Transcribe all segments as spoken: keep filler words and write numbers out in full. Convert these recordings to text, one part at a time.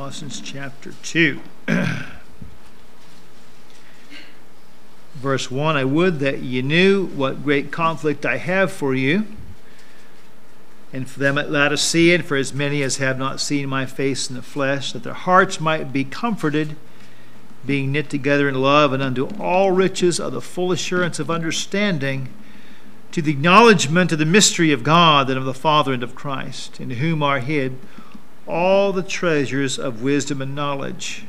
Colossians chapter two. Verse one, I would that ye knew what great conflict I have for you, and for them at Laodicea, and for as many as have not seen my face in the flesh, that their hearts might be comforted, being knit together in love, and unto all riches of the full assurance of understanding, to the acknowledgement of the mystery of God and of the Father and of Christ, in whom are hid all the treasures of wisdom and knowledge.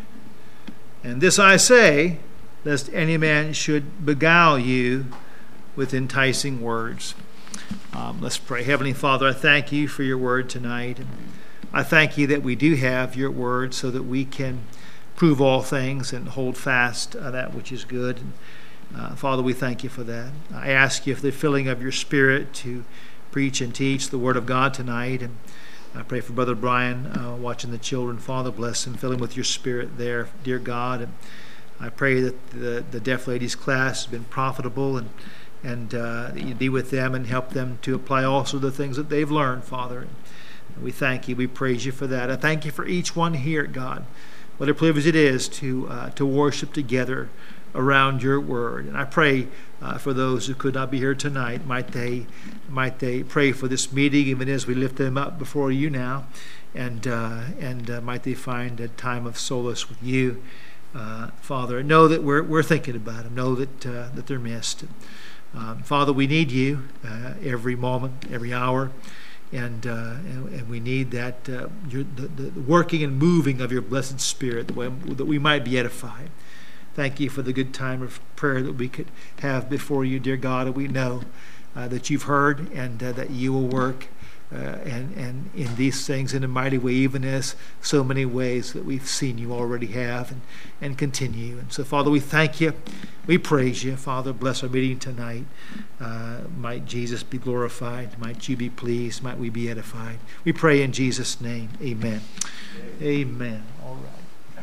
And this I say, lest any man should beguile you with enticing words. Um, let's pray. Heavenly Father, I thank you for your word tonight. And I thank you that we do have your word so that we can prove all things and hold fast uh, that which is good. And, uh, Father, we thank you for that. I ask you for the filling of your Spirit to preach and teach the word of God tonight. And I pray for Brother Brian uh, watching the children. Father, bless him. Fill him with your Spirit there, dear God. And I pray that the, the Deaf Ladies class has been profitable, and and uh, that you be with them and help them to apply also the things that they've learned, Father. And we thank you. We praise you for that. I thank you for each one here, God. What a privilege it is to uh, to worship together around your word. And I pray uh, for those who could not be here tonight. Might they might they pray for this meeting, even as we lift them up before you now, and uh, and uh, might they find a time of solace with you. Uh, Father, know that we're we're thinking about them. Know that uh, that they're missed. Um, Father, we need you uh, every moment, every hour, and uh, and, and we need that uh, your, the, the working and moving of your blessed Spirit, that we, that we might be edified. Thank you for the good time of prayer that we could have before you, dear God. And we know uh, that you've heard, and uh, that you will work. Uh, and, and in these things in a mighty way, even as so many ways that we've seen you already have and, and continue. And so, Father, we thank you. We praise you. Father, bless our meeting tonight. Uh, might Jesus be glorified. Might you be pleased. Might we be edified. We pray in Jesus' name. Amen. Amen. Amen. All right.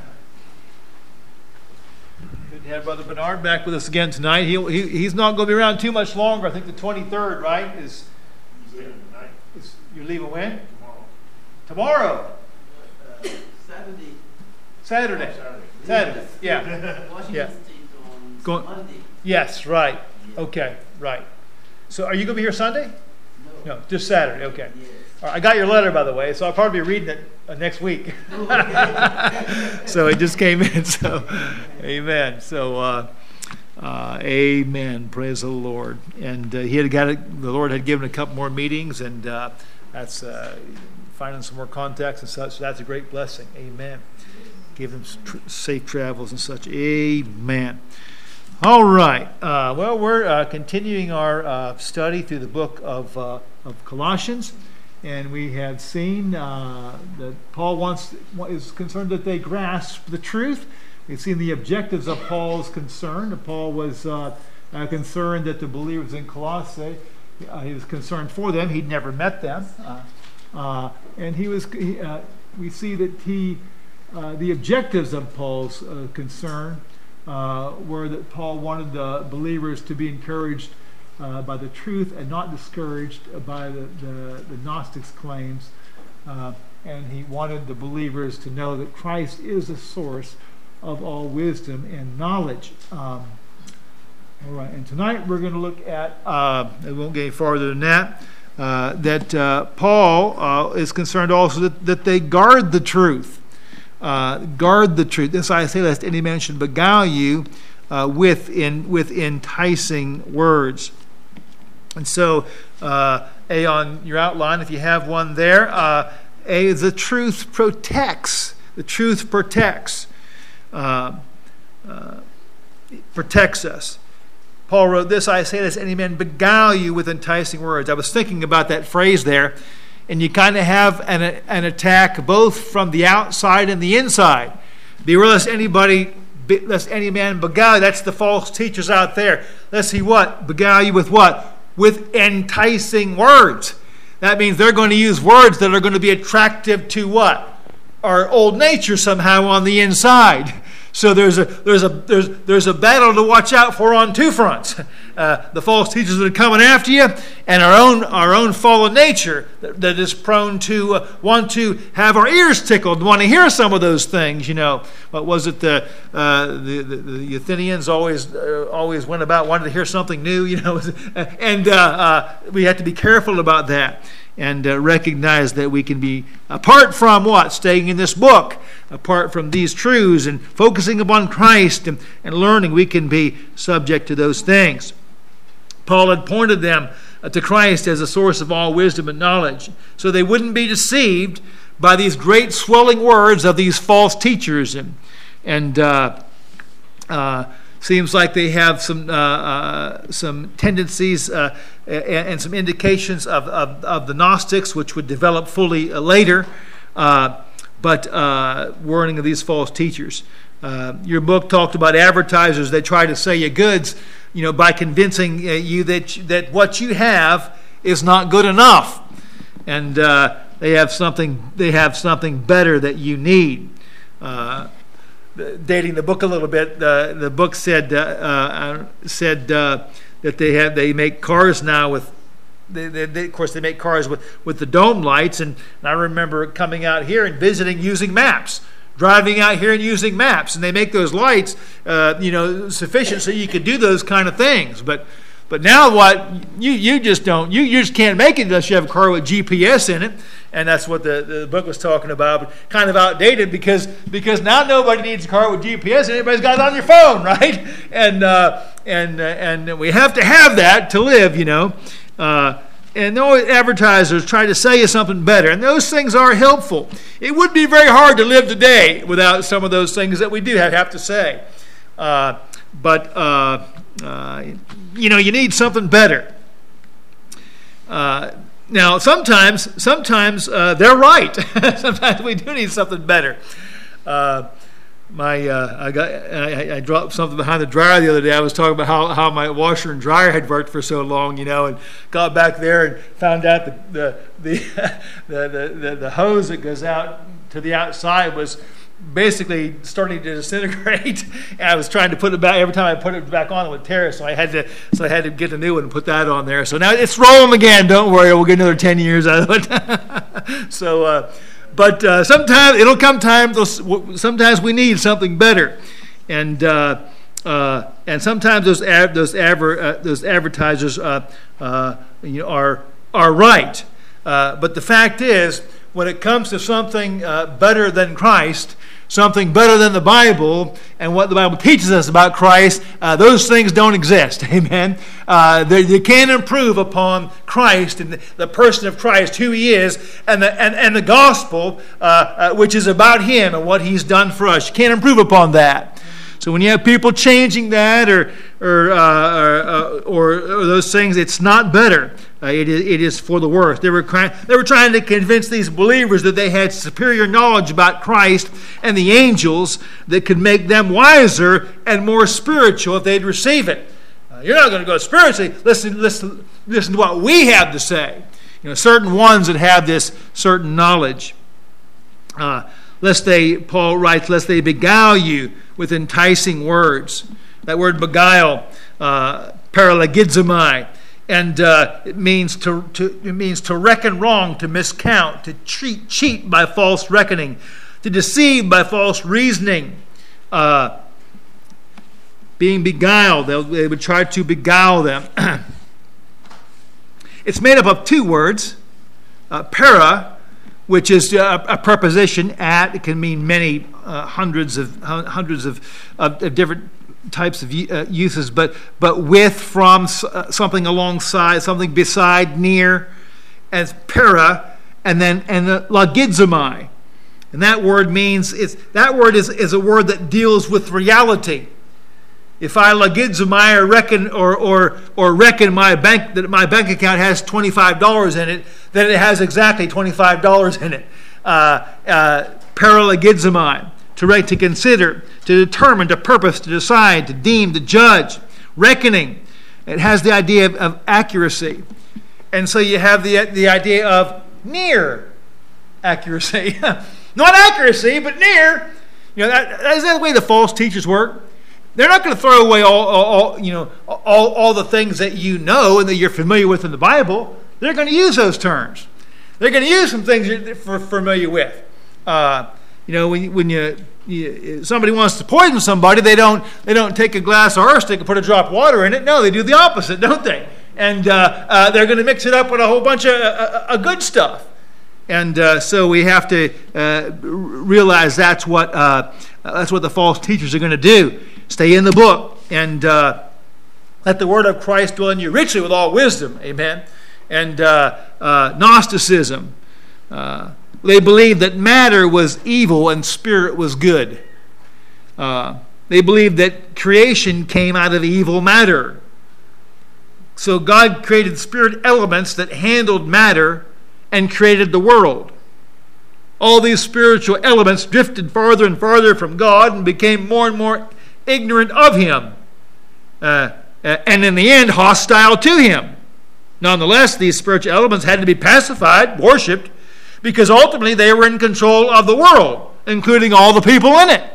Good to have Brother Bernard back with us again tonight. He'll, he, he's not going to be around too much longer. I think the twenty-third, right, is... You're leaving when? Tomorrow. Tomorrow. Uh, Saturday. Saturday. Saturday. Saturday. Yeah. Washington yeah. State on Go- Monday. Yes, right. Yeah. Okay, right. So are you going to be here Sunday? No. No, just Saturday. Okay. Yes. All right, I got your letter, by the way, so I'll probably be reading it uh, next week. So it just came in. So, amen. So, uh, uh, amen. Praise the Lord. And uh, he had got a, the Lord had given a couple more meetings, and uh, that's uh, finding some more contacts and such. So that's a great blessing. Amen. Give them tr- safe travels and such. Amen. All right. Uh, well, we're uh, continuing our uh, study through the book of uh, of Colossians, and we have seen uh, that Paul wants is concerned that they grasp the truth. We've seen the objectives of Paul's concern. Paul was uh, uh, concerned that the believers in Colossae, uh, he was concerned for them. He'd never met them, uh, uh, and he was. He, uh, we see that he, uh, the objectives of Paul's uh, concern uh, were that Paul wanted the believers to be encouraged uh, by the truth and not discouraged by the the, the Gnostics' claims, uh, and he wanted the believers to know that Christ is the source of all wisdom and knowledge. Um, all right, and tonight we're going to look at, uh, it won't get any farther than that, uh, that uh, Paul uh, is concerned also that, that they guard the truth. Uh, guard the truth. This I say, lest any man should beguile you uh, with, in, with enticing words. And so, uh, A, on your outline, if you have one there, uh, A, the truth protects. The truth protects. Uh, uh, protects us. Paul wrote this, I say this, any man beguile you with enticing words. I was thinking about that phrase there, and you kind of have an, an attack both from the outside and the inside. Beware lest anybody, lest any man beguile you. That's the false teachers out there. Let's see what? Beguile you with what? With enticing words. That means they're going to use words that are going to be attractive to what? Our old nature somehow on the inside. So there's a there's a there's there's a battle to watch out for on two fronts: uh, the false teachers that are coming after you, and our own our own fallen nature that, that is prone to uh, want to have our ears tickled, want to hear some of those things. You know, what was it? The uh, the, the the Athenians always uh, always went about wanting to hear something new. You know, and uh, uh, we have to be careful about that. And uh, recognize that we can be, apart from what? Staying in this book, apart from these truths and focusing upon Christ and, and learning, we can be subject to those things. Paul had pointed them uh, to Christ as a source of all wisdom and knowledge, so they wouldn't be deceived by these great swelling words of these false teachers. And, and uh, uh, seems like they have some uh, uh, some tendencies uh, and, and some indications of, of, of the Gnostics, which would develop fully uh, later, uh, but uh, warning of these false teachers. Uh, your book talked about advertisers that try to sell you goods, you know, by convincing uh, you that that what you have is not good enough, and uh, they have something they have something better that you need. Uh, Dating the book a little bit, uh, the book said uh, uh, said uh, that they have they make cars now with, they, they, they, of course they make cars with, with the dome lights, and, and I remember coming out here and visiting using maps, driving out here and using maps, and they make those lights, uh, you know, sufficient so you could do those kind of things. But but now what you you just don't you, you just can't make it unless you have a car with G P S in it. And that's what the, the book was talking about, but kind of outdated because because now nobody needs a car with G P S, and everybody's got it on your phone, right? And uh, and uh, and we have to have that to live, you know. Uh, and those advertisers try to sell you something better, and those things are helpful. It would be very hard to live today without some of those things that we do have, have to say. Uh, but uh, uh, you know, you need something better. Uh, Now, sometimes, sometimes uh, they're right. Sometimes we do need something better. Uh, my, uh, I got, I, I dropped something behind the dryer the other day. I was talking about how, how my washer and dryer had worked for so long, you know, and got back there and found out that the the the the, the, the hose that goes out to the outside was basically starting to disintegrate. And I was trying to put it back. Every time I put it back on, it would tear. So I had to, so I had to get a new one and put that on there. So now it's rolling again. Don't worry, we'll get another ten years out of it. so, uh, but uh, sometimes it'll come time. Sometimes we need something better, and uh, uh, and sometimes those ad, those adver, uh, those advertisers uh, uh, you know, are are right. Uh, but the fact is, when it comes to something uh, better than Christ, something better than the Bible and what the Bible teaches us about Christ, uh, those things don't exist. Amen. Uh, they, you can't improve upon Christ and the, the person of Christ, who He is, and the and, and the gospel, uh, uh, which is about Him and what He's done for us. You can't improve upon that. So when you have people changing that or or uh, or, or, or those things, it's not better. Uh, it is it is for the worse. They were crying, they were trying to convince these believers that they had superior knowledge about Christ and the angels that could make them wiser and more spiritual if they'd receive it. Uh, you're not going to go spiritually. Listen, listen, listen to what we have to say. You know, certain ones that have this certain knowledge. Uh, lest they, Paul writes, lest they beguile you with enticing words. That word beguile, uh, paralogizomai, and uh, it means to, to it means to reckon wrong, to miscount, to cheat, cheat by false reckoning, to deceive by false reasoning. Uh, being beguiled, they, they would try to beguile them. It's made up of two words, uh, para, which is a, a preposition at. It can mean many uh, hundreds of hundreds of, of, of different types of uh, uses, but but with, from, uh, something alongside, something beside, near, as para, and then and the logizomai, and that word means it's that word is is a word that deals with reality. If I logizomai or reckon or or or reckon my bank that my bank account has twenty-five dollars in it, then it has exactly twenty-five dollars in it. Uh, uh, paralogizomai. To rate, to consider, to determine, to purpose, to decide, to deem, to judge. Reckoning. It has the idea of, of accuracy. And so you have the, the idea of near accuracy. Not accuracy, but near. You know, that, is that the way the false teachers work? They're not going to throw away all, all, all you know, all, all the things that you know and that you're familiar with in the Bible. They're going to use those terms. They're going to use some things you're familiar with. Uh, you know, when, when you, you somebody wants to poison somebody, they don't they don't take a glass of arsenic and put a drop of water in it. No, they do the opposite, don't they? And uh, uh, they're going to mix it up with a whole bunch of uh, uh, good stuff. And uh, so we have to uh, realize that's what uh, that's what the false teachers are going to do. Stay in the book and uh, let the word of Christ dwell in you richly with all wisdom. Amen. And uh, uh, Gnosticism. Uh, they believed that matter was evil and spirit was good. Uh, they believed that creation came out of evil matter. So God created spirit elements that handled matter and created the world. All these spiritual elements drifted farther and farther from God and became more and more ignorant of Him. Uh, and in the end, hostile to Him. Nonetheless, these spiritual elements had to be pacified, worshipped, because ultimately they were in control of the world, including all the people in it.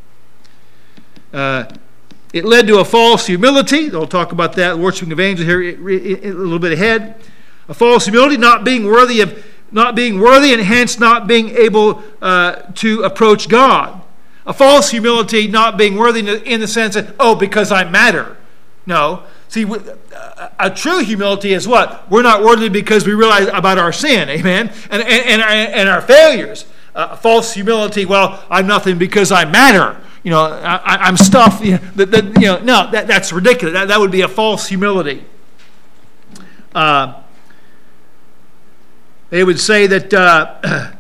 Uh, it led to a false humility. They'll talk about that, worshiping of angels here a little bit ahead. A false humility, not being worthy of, not being worthy, and hence not being able uh, to approach God. A false humility, not being worthy in the sense that, oh, because I matter. No. See, a true humility is what? We're not worthy because we realize about our sin, amen, and and, and, our, and our failures. Uh, false humility, well, I'm nothing because I matter. You know, I, I'm stuff. You know, that, that, you know no, that, that's ridiculous. That, that would be a false humility. Uh, they would say that uh,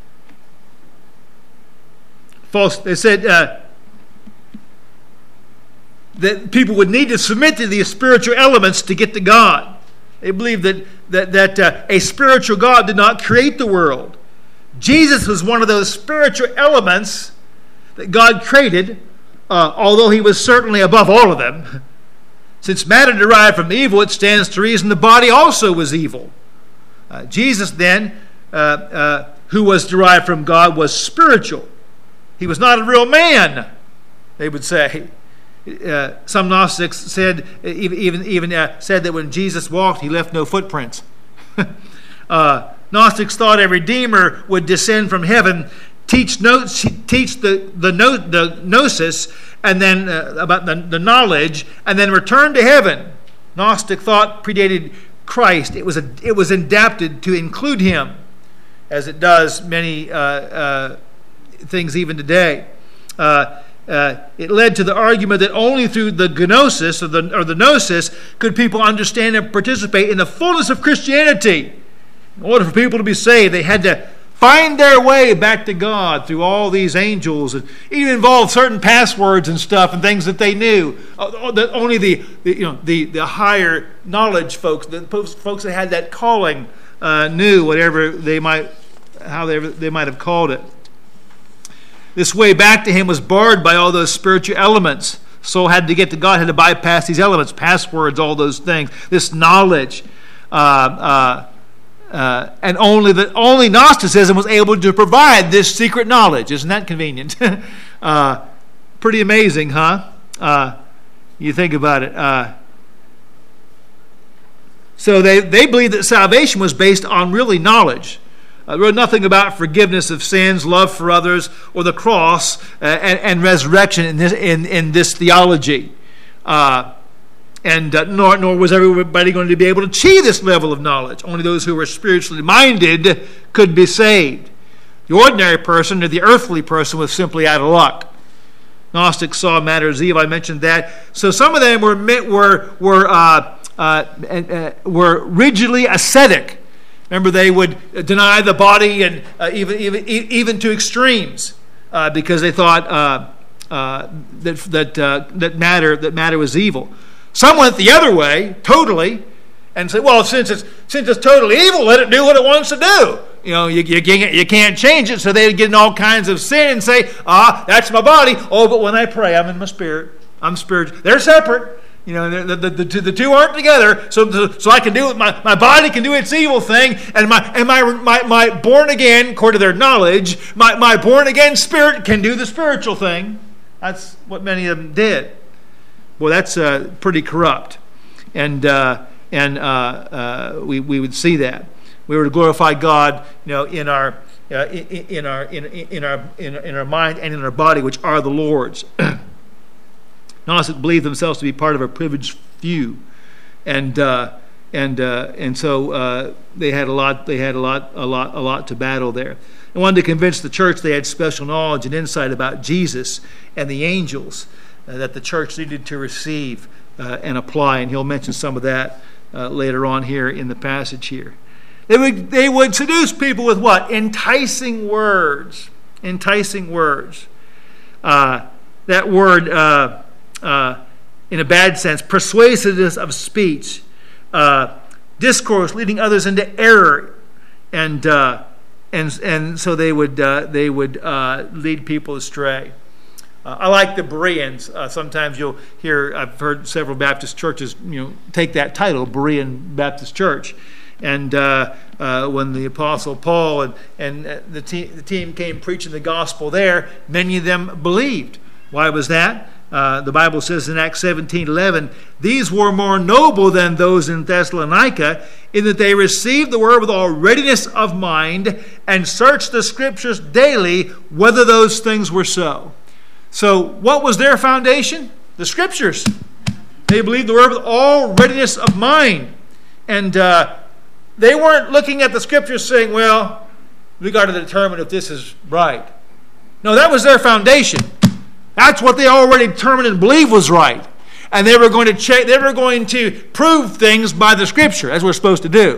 false. They said. Uh, that people would need to submit to these spiritual elements to get to God. They believed that that, that uh, a spiritual God did not create the world. Jesus was one of those spiritual elements that God created, uh, although He was certainly above all of them. Since matter derived from evil, it stands to reason the body also was evil. Uh, Jesus then, uh, uh, who was derived from God, was spiritual. He was not a real man, they would say. Uh, some Gnostics said even even, even uh, said that when Jesus walked, He left no footprints. uh, Gnostics thought a redeemer would descend from heaven, teach no, teach the the, no, the gnosis, and then uh, about the, the knowledge, and then return to heaven. Gnostic thought predated Christ. It was a, it was adapted to include Him, as it does many uh, uh, things even today. Uh, Uh, it led to the argument that only through the gnosis or the, or the gnosis could people understand and participate in the fullness of Christianity. In order for people to be saved, they had to find their way back to God through all these angels. It even involved certain passwords and stuff and things that they knew. Uh, that only the, the you know the, the higher knowledge folks, the folks that had that calling, uh, knew whatever they might, how they they might have called it. This way back to Him was barred by all those spiritual elements. Soul had to get to God, had to bypass these elements, passwords, all those things, this knowledge. Uh, uh, uh, and only the only Gnosticism was able to provide this secret knowledge. Isn't that convenient? uh, pretty amazing, huh? Uh, you think about it. Uh, so they, they believed that salvation was based on really knowledge. Uh, wrote nothing about forgiveness of sins, love for others, or the cross uh, and, and resurrection in this in, in this theology. Uh, and uh, nor, nor was everybody going to be able to achieve this level of knowledge. Only those who were spiritually minded could be saved. The ordinary person or the earthly person was simply out of luck. Gnostics saw matter as evil. I mentioned that. So some of them were were were uh, uh, uh, were rigidly ascetic. Remember, they would deny the body, and uh, even even even to extremes, uh, because they thought uh, uh, that that uh, that matter that matter was evil. Some went the other way, totally, and said, "Well, since it's since it's totally evil, let it do what it wants to do. You know, you you can't, you can't change it." So they'd get in all kinds of sin and say, "Ah, that's my body. Oh, but when I pray, I'm in my spirit. I'm spiritual. They're separate. You know, the, the, the, the two aren't together, so so I can do it. My, my body can do its evil thing, and my and my my, my born again, according to their knowledge, my, my born again spirit can do the spiritual thing. That's what many of them did. Well, that's uh, pretty corrupt, and uh, and uh, uh, we we would see that we were to glorify God, you know, in our uh, in, in our in, in our in, in our mind and in our body, which are the Lord's. Gnostics believed themselves to be part of a privileged few, and uh, and uh, and so uh, they had a lot. They had a lot, a lot, a lot to battle there. They wanted to convince the church they had special knowledge and insight about Jesus and the angels uh, that the church needed to receive uh, and apply. And he'll mention some of that uh, later on here in the passage here. They would they would seduce people with what? Enticing words. Enticing words. Uh, that word. Uh, Uh, in a bad sense, persuasiveness of speech, uh, discourse leading others into error, and uh, and and so they would uh, they would uh, lead people astray. Uh, I like the Bereans. Uh, sometimes you'll hear, I've heard several Baptist churches, you know, take that title, Berean Baptist Church. And uh, uh, when the Apostle Paul and and the, te- the team came preaching the gospel there, many of them believed. Why was that? Uh, the Bible says in Acts seventeen eleven, these were more noble than those in Thessalonica, in that they received the word with all readiness of mind and searched the Scriptures daily whether those things were so. So what was their foundation? The Scriptures. They believed the word with all readiness of mind. And uh, they weren't looking at the Scriptures saying, well, we got to determine if this is right. No, that was their foundation. That's what they already determined and believed was right. And they were going to check, they were going to prove things by the Scripture, as we're supposed to do.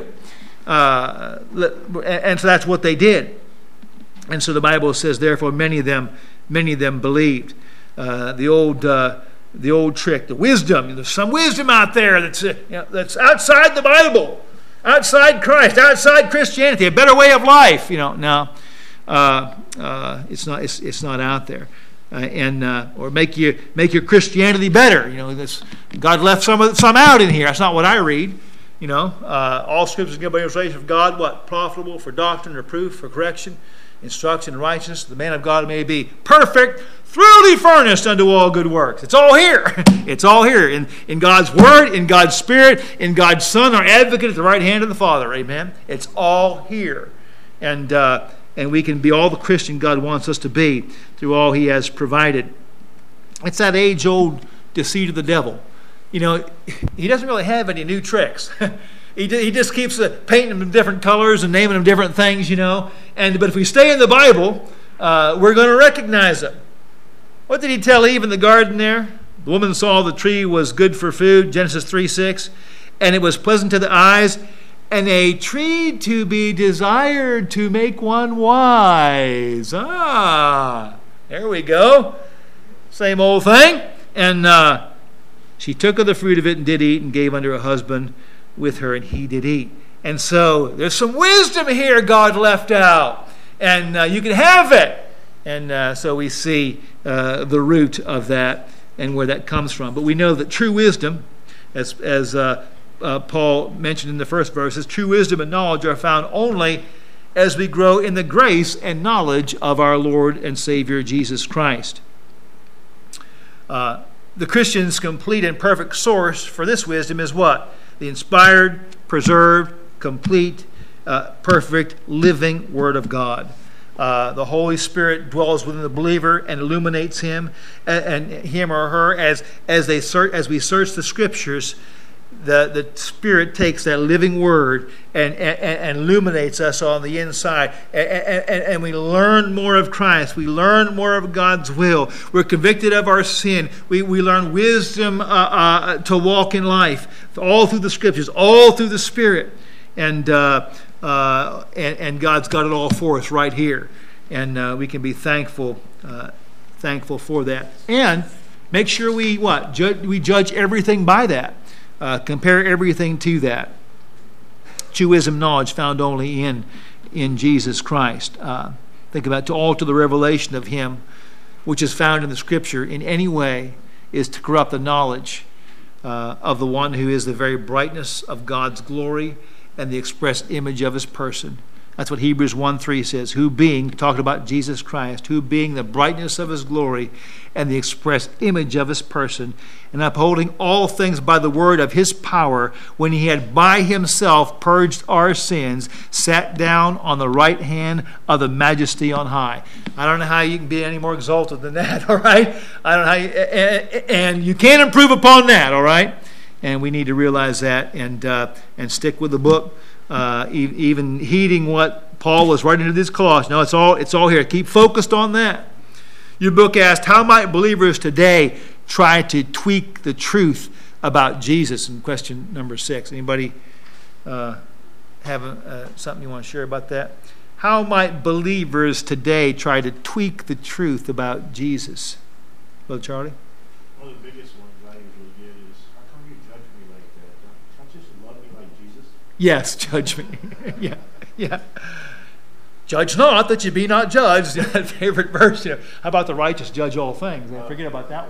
Uh, and so that's what they did. And so the Bible says, therefore, many of them, many of them believed. Uh, the old, uh, the old trick, the wisdom. There's some wisdom out there that's uh, you know, that's outside the Bible, outside Christ, outside Christianity, a better way of life. You know, no, uh, uh, it's not. It's, it's not out there. Uh, and uh, or make you make your Christianity better. You know, this God left some of some out in here. That's not what I read. You know, uh, all Scriptures given by inspiration of God, what profitable for doctrine, reproof, for correction, instruction in righteousness. The man of God may be perfect, thoroughly furnished unto all good works. It's all here. It's all here in in God's Word, in God's Spirit, in God's Son, our Advocate at the right hand of the Father. Amen. It's all here, and. Uh, And we can be all the Christian God wants us to be through all He has provided. It's that age-old deceit of the devil. You know, he doesn't really have any new tricks. he, he just keeps uh, painting them in different colors and naming them different things, you know. And But if we stay in the Bible, uh, we're going to recognize them. What did He tell Eve in the garden there? The woman saw the tree was good for food, Genesis three six, and it was pleasant to the eyes, and a tree to be desired to make one wise. Ah, there we go. Same old thing. And uh, she took of the fruit of it and did eat, and gave unto her husband with her, and he did eat. And so there's some wisdom here God left out. And uh, you can have it. And uh, so we see uh, the root of that and where that comes from. But we know that true wisdom, as as uh, Uh, Paul mentioned in the first verses, true wisdom and knowledge are found only as we grow in the grace and knowledge of our Lord and Savior Jesus Christ. Uh, the Christian's complete and perfect source for this wisdom is what? The inspired, preserved, complete, uh, perfect, living Word of God. Uh, the Holy Spirit dwells within the believer and illuminates him and, and him or her as as they search, as we search the Scriptures. The, the Spirit takes that living Word and, and, and illuminates us on the inside. And, and, and we learn more of Christ. We learn more of God's will. We're convicted of our sin. We, we learn wisdom uh, uh, to walk in life. All through the Scriptures. All through the Spirit. And, uh, uh, and, and God's got it all for us right here. And uh, we can be thankful uh, thankful for that. And make sure we, what? Judge, we judge everything by that. Uh, compare everything to that. True wisdom, knowledge found only in in Jesus Christ. Uh, think about to alter the revelation of Him, which is found in the Scripture in any way, is to corrupt the knowledge uh, of the one who is the very brightness of God's glory and the express image of his person. That's what Hebrews one three says, who being, talking about Jesus Christ, who being the brightness of his glory and the express image of his person, and upholding all things by the word of his power, when he had by himself purged our sins, sat down on the right hand of the majesty on high. I don't know how you can be any more exalted than that, all right? I don't know how you, and you can't improve upon that, all right? And we need to realize that and uh, and stick with the book. Uh, e- even heeding what Paul was writing to this Colossians. No, it's all it's all here. Keep focused on that. Your book asked, how might believers today try to tweak the truth about Jesus? In question number six. Anybody uh, have a, uh, something you want to share about that? How might believers today try to tweak the truth about Jesus? Brother Charlie? One of the biggest ones I usually get is, how come you judge me like that? Don't just love me like Jesus? Yes, judge me. yeah, yeah. Judge not that you be not judged. That favorite verse. You know, how about the righteous judge all things? I forget about that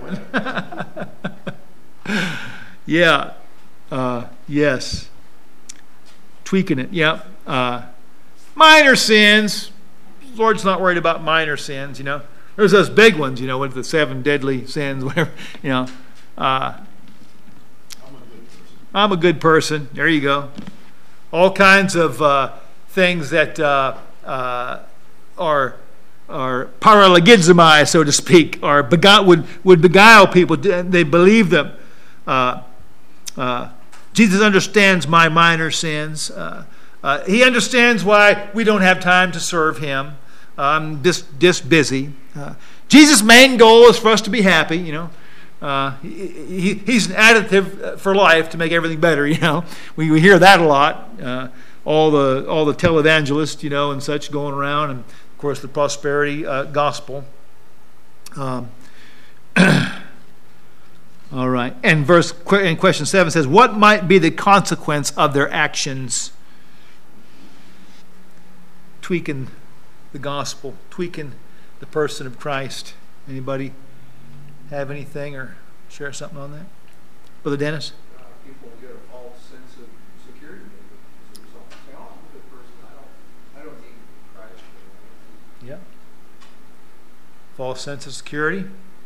one. yeah. Uh, yes. Tweaking it. Yeah. Uh, minor sins. The Lord's not worried about minor sins. You know, there's those big ones. You know, with the seven deadly sins. Whatever. You know. Uh, I'm a good person. I'm a good person. There you go. All kinds of uh, things that uh, uh, are are paralogizomai, so to speak, or begu- would would beguile people. They believe them. Uh, uh, Jesus understands my minor sins. Uh, uh, he understands why we don't have time to serve him. Uh, I'm just just busy. Uh, Jesus' main goal is for us to be happy. You know. Uh, he, he, he's an additive for life to make everything better. You know, we, we hear that a lot. Uh, all the all the televangelists, you know, and such going around, and of course the prosperity uh, gospel. Um, all right, and verse in question seven says, "What might be the consequence of their actions?" Tweaking the gospel, tweaking the person of Christ. Anybody have anything or share something on that? Brother Dennis? Uh, people get a false sense of security as a result. Say, oh, I'm a good person. I don't, I don't need Christ. Yeah. False sense of security.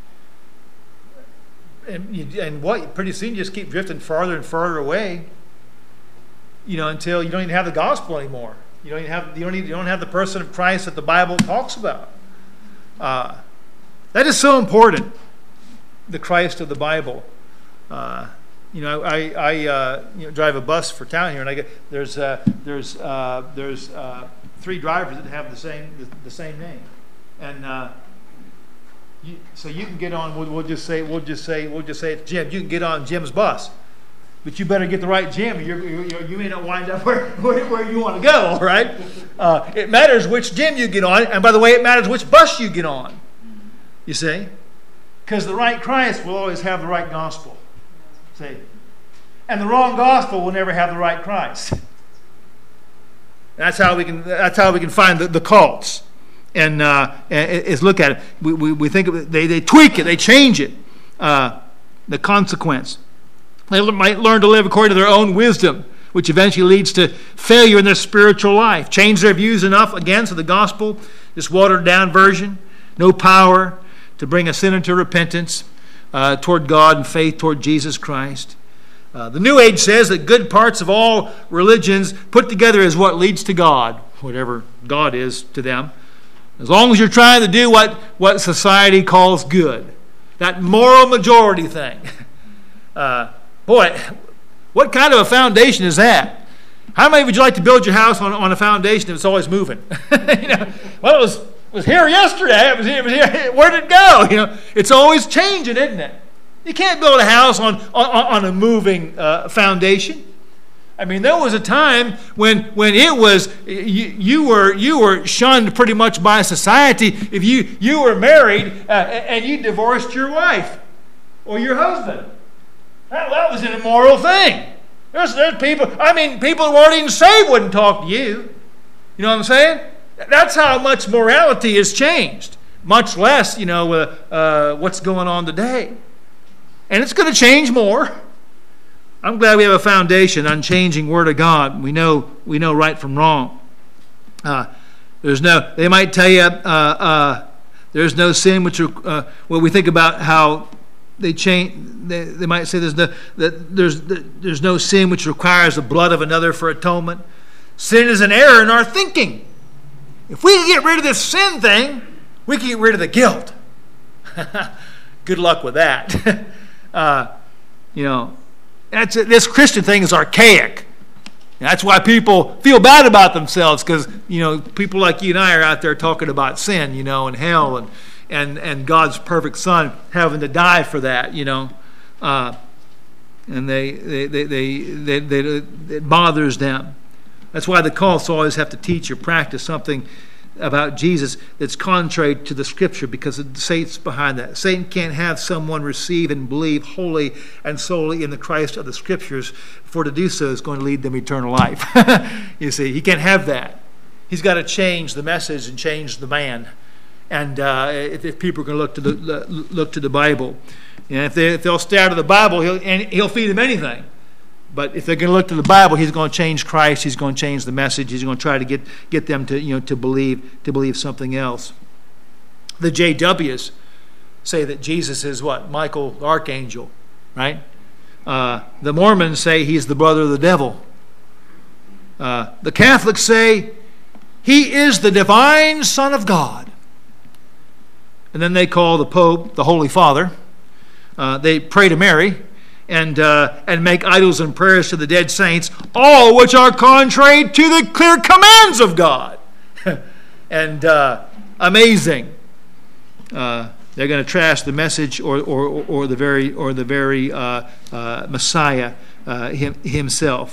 And, you, and what? Pretty soon you just keep drifting farther and farther away, you know, until you don't even have the gospel anymore. You don't even have, you don't, need, you don't have the person of Christ that the Bible talks about. Uh, that is so important. The Christ of the Bible. Uh, you know, I, I uh, you know, drive a bus for town here, and I get there's uh, there's uh, there's uh, three drivers that have the same the, the same name, and uh, you, so you can get on. We'll, we'll just say we'll just say we'll just say it's Jim. You can get on Jim's bus, but you better get the right Jim. You're, you're, you may not wind up where, where, where you want to go. All right. Uh, it matters which Jim you get on, and by the way, it matters which bus you get on. You see. Because the right Christ will always have the right gospel. See? And the wrong gospel will never have the right Christ. That's how we can that's how we can find the, the cults. And uh, is look at it. We, we, we think of it, they, they tweak it, they change it. Uh, the consequence. They might learn to live according to their own wisdom, which eventually leads to failure in their spiritual life. Change their views enough, again, so the gospel, this watered down version, no power to bring a sinner to repentance uh, toward God and faith toward Jesus Christ. Uh, the New Age says that good parts of all religions put together is what leads to God, whatever God is to them. As long as you're trying to do what, what society calls good. That moral majority thing. Uh, boy, what kind of a foundation is that? How many would you like to build your house on, on a foundation if it's always moving? you know, well, it was... It was here yesterday. It was here, it was here. Where did it go? You know, it's always changing, isn't it? You can't build a house on on, on a moving uh, foundation. I mean, there was a time when when it was you, you were you were shunned pretty much by society if you you were married uh, and you divorced your wife or your husband. That, that was an immoral thing. There's there's people. I mean, people who weren't even saved wouldn't talk to you. You know what I'm saying? That's how much morality has changed. Much less, you know, uh, uh, what's going on today. And it's going to change more. I'm glad we have a foundation, unchanging Word of God. We know we know right from wrong. Uh, there's no. They might tell you uh, uh, there's no sin which. Uh, well, we think about how they change. They, they might say there's no that there's there's no sin which requires the blood of another for atonement. Sin is an error in our thinking. If we can get rid of this sin thing, we can get rid of the guilt. Good luck with that. uh, you know. That's, this Christian thing is archaic. That's why people feel bad about themselves, because, you know, people like you and I are out there talking about sin, you know, and hell, and and, and God's perfect Son having to die for that, you know. Uh, and they they, they, they, they, they it bothers them. That's why the cults always have to teach or practice something about Jesus that's contrary to the Scripture, because Satan's behind that. Satan can't have someone receive and believe wholly and solely in the Christ of the Scriptures, for to do so is going to lead them eternal life. You see, he can't have that. He's got to change the message and change the man. And uh, if, if people are going to look to the look to the Bible, and if, they, if they'll stay out of the Bible, he'll and he'll feed them anything. But if they're going to look to the Bible, he's going to change Christ. He's going to change the message. He's going to try to get, get them to you know to believe to believe something else. The J Ws say that Jesus is what? Michael the Archangel, right? Uh, the Mormons say he's the brother of the devil. Uh, the Catholics say he is the divine Son of God. And then they call the Pope the Holy Father. Uh, they pray to Mary. And uh, and make idols and prayers to the dead saints, all which are contrary to the clear commands of God. and uh, amazing, uh, they're going to trash the message or or, or the very or the very uh, uh, Messiah uh, him, himself.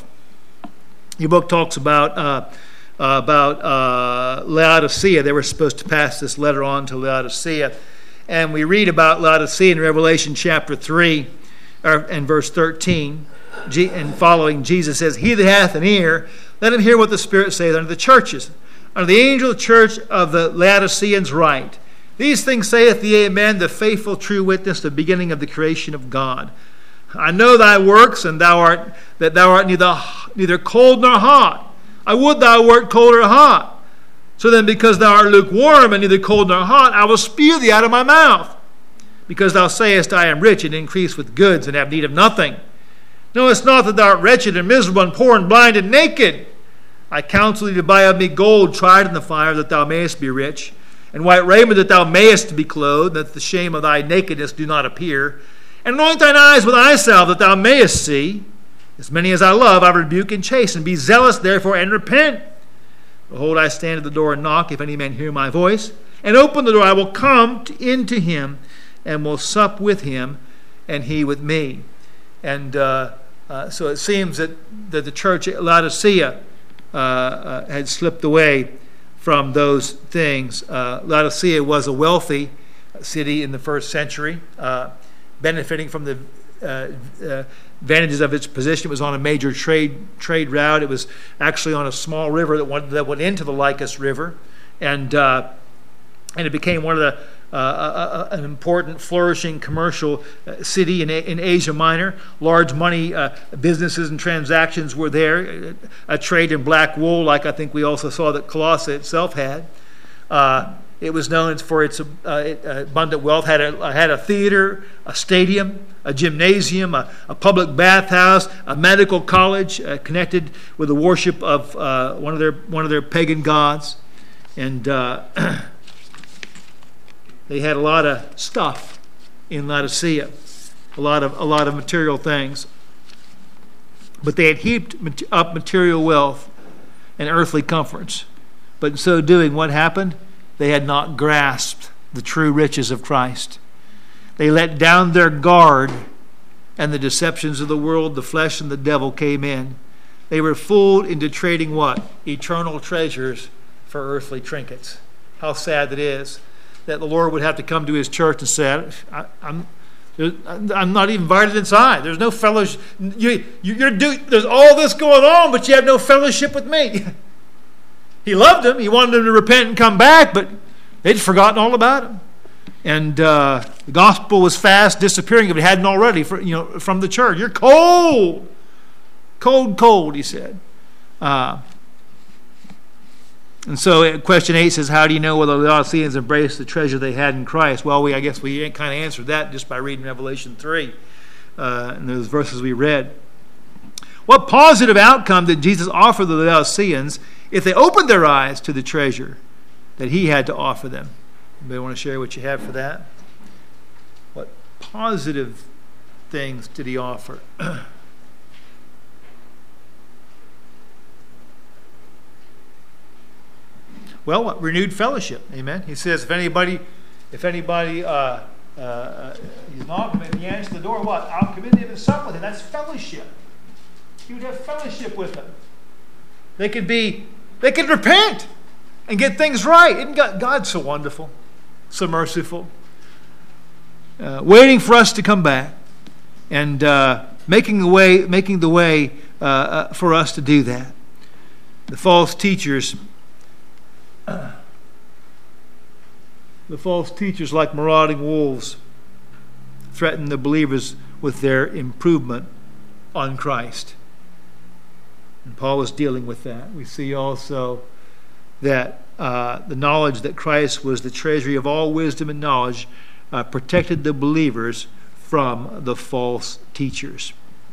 Your book talks about uh, uh, about uh, Laodicea. They were supposed to pass this letter on to Laodicea, and we read about Laodicea in Revelation chapter three. And verse thirteen, and following, Jesus says, "He that hath an ear, let him hear what the Spirit saith unto the churches. Unto the angel of the church of the Laodiceans write, These things saith the Amen, the faithful true witness, the beginning of the creation of God. I know thy works, and thou art that thou art neither neither cold nor hot. I would thou wert cold or hot. So then, because thou art lukewarm and neither cold nor hot, I will spew thee out of my mouth. Because thou sayest, I am rich and increase with goods and have need of nothing. Knowest not that thou art wretched and miserable and poor and blind and naked? I counsel thee to buy of me gold tried in the fire, that thou mayest be rich, and white raiment, that thou mayest be clothed, that the shame of thy nakedness do not appear. And anoint thine eyes with eye salve, that thou mayest see. As many as I love, I rebuke and chasten. Be zealous, therefore, and repent. Behold, I stand at the door and knock. If any man hear my voice, and open the door, I will come to, into him, and will sup with him, and he with me." And uh, uh, so it seems that, that the church at Laodicea uh, uh, had slipped away from those things. Uh, Laodicea was a wealthy city in the first century, uh, benefiting from the uh, uh, advantages of its position. It was on a major trade trade route. It was actually on a small river that went, that went into the Lycus River, and uh, and it became one of the Uh, a, a, an important, flourishing commercial uh, city in, in Asia Minor. Large money uh, businesses and transactions were there. A, a trade in black wool, like I think we also saw that Colossae itself had. Uh, it was known for its uh, abundant wealth. Had a had a theater, a stadium, a gymnasium, a, a public bathhouse, a medical college uh, connected with the worship of uh, one of their one of their pagan gods, and. Uh, They had a lot of stuff in Laodicea, a lot of a lot of material things. But they had heaped up material wealth and earthly comforts. But in so doing, what happened? They had not grasped the true riches of Christ. They let down their guard, and the deceptions of the world, the flesh, and the devil came in. They were fooled into trading what? Eternal treasures for earthly trinkets. How sad that is. That the Lord would have to come to his church and say, I, I'm, I'm not even invited inside. There's no fellowship. You, you, you're do, there's all this going on, but you have no fellowship with me. He loved them. He wanted them to repent and come back, but they'd forgotten all about him. And uh, the gospel was fast disappearing if it hadn't already for, you know, from the church. You're cold. Cold, cold, he said. Uh, and so question eight says, how do you know whether the Laodiceans embraced the treasure they had in Christ? Well, we I guess we kind of answered that just by reading Revelation three uh, and those verses we read. What positive outcome did Jesus offer the Laodiceans if they opened their eyes to the treasure that he had to offer them? Anybody want to share what you have for that? What positive things did he offer? Well, what? Renewed fellowship. Amen. He says, if anybody, if anybody, uh, uh, he's knocking, if he answers the door, what? I'll come in and sup with him. That's fellowship. You would have fellowship with them. They could be, they could repent and get things right. Isn't God, God's so wonderful, so merciful, uh, waiting for us to come back and uh, making the way, making the way uh, uh, for us to do that. The false teachers, uh, the false teachers, like marauding wolves, threaten the believers with their improvement on Christ. And Paul was dealing with that. We see also that uh, the knowledge that Christ was the treasury of all wisdom and knowledge uh, protected the believers from the false teachers.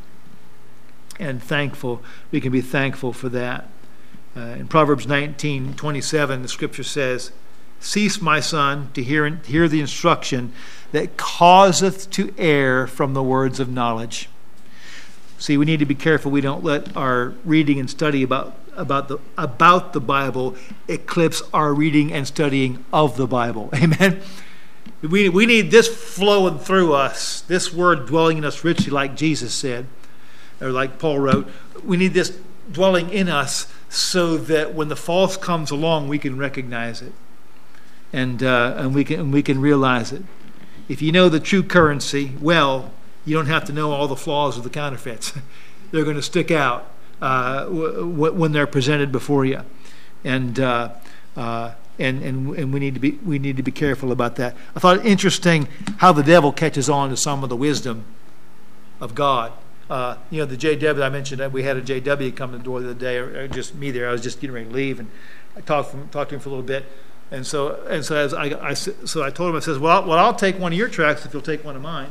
And thankful, we can be thankful for that. Uh, in Proverbs nineteen twenty-seven, the scripture says, cease, my son, to hear, hear the instruction that causeth to err from the words of knowledge. See, we need to be careful we don't let our reading and study about, about, the, about the Bible eclipse our reading and studying of the Bible. Amen? We, we need this flowing through us, this word dwelling in us richly, like Jesus said, or like Paul wrote. We need this dwelling in us so that when the false comes along, we can recognize it. And, uh, and, we can, and we can realize it. If you know the true currency well, you don't have to know all the flaws of the counterfeits. They're going to stick out uh, w- w- when they're presented before you, and uh, uh, and and and we need to be we need to be careful about that. I thought it interesting how the devil catches on to some of the wisdom of God. Uh, you know, the J W I mentioned that we had a J W come to the door the other day, or, or just me there. I was just getting ready to leave, and I talked from, talked to him for a little bit, and so and so as I, I so I told him, I says, well, well, I'll take one of your tracts if you'll take one of mine.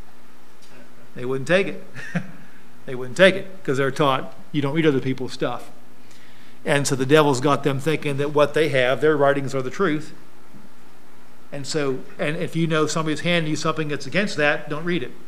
They wouldn't take it. They wouldn't take it because they're taught you don't read other people's stuff. And so the devil's got them thinking that what they have, their writings are the truth. And so, and if you know somebody's handing you something that's against that, don't read it.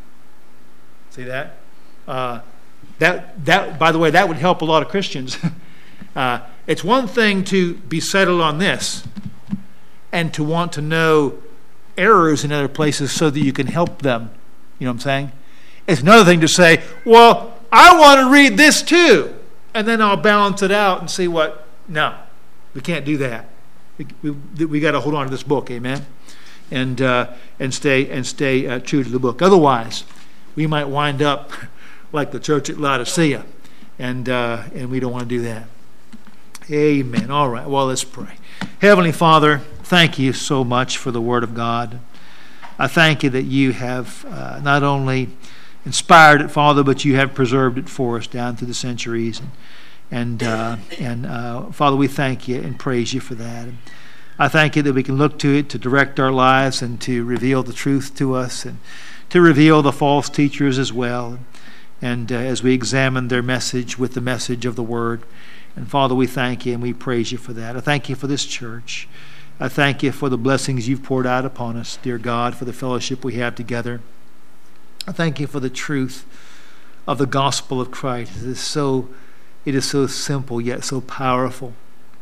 See that? Uh, that that by the way, that would help a lot of Christians. uh, it's one thing to be settled on this and to want to know errors in other places so that you can help them. You know what I'm saying? It's another thing to say, well, I want to read this too, and then I'll balance it out and see what. No, we can't do that. We we, we got to hold on to this book, amen, and uh, and stay and stay uh, true to the book. Otherwise, we might wind up like the church at Laodicea, and uh, and we don't want to do that. Amen. All right. Well, let's pray. Heavenly Father, thank you so much for the Word of God. I thank you that you have uh, not only inspired it, Father, but you have preserved it for us down through the centuries. And, and, uh, and uh, Father, we thank you and praise you for that. And I thank you that we can look to it to direct our lives and to reveal the truth to us and to reveal the false teachers as well. And uh, as we examine their message with the message of the Word. And Father, we thank you and we praise you for that. I thank you for this church. I thank you for the blessings you've poured out upon us, dear God, for the fellowship we have together. I thank you for the truth of the gospel of Christ. It is so, it is so simple yet so powerful,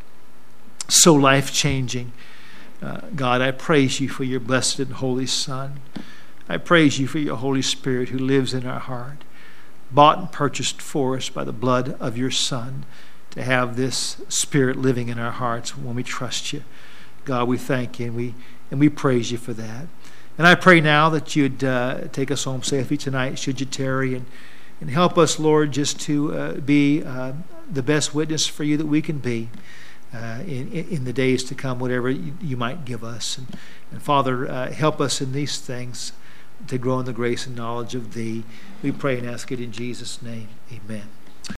so life-changing. Uh, God, I praise you for your blessed and holy Son. I praise you for your Holy Spirit who lives in our heart, bought and purchased for us by the blood of your Son, to have this Spirit living in our hearts when we trust you. God, we thank you and we and we praise you for that. And I pray now that you'd uh, take us home safely tonight, should you tarry, and, and help us, Lord, just to uh, be uh, the best witness for you that we can be uh, in, in the days to come, whatever you, you might give us. And, and Father, uh, help us in these things to grow in the grace and knowledge of thee. We pray and ask it in Jesus' name. Amen.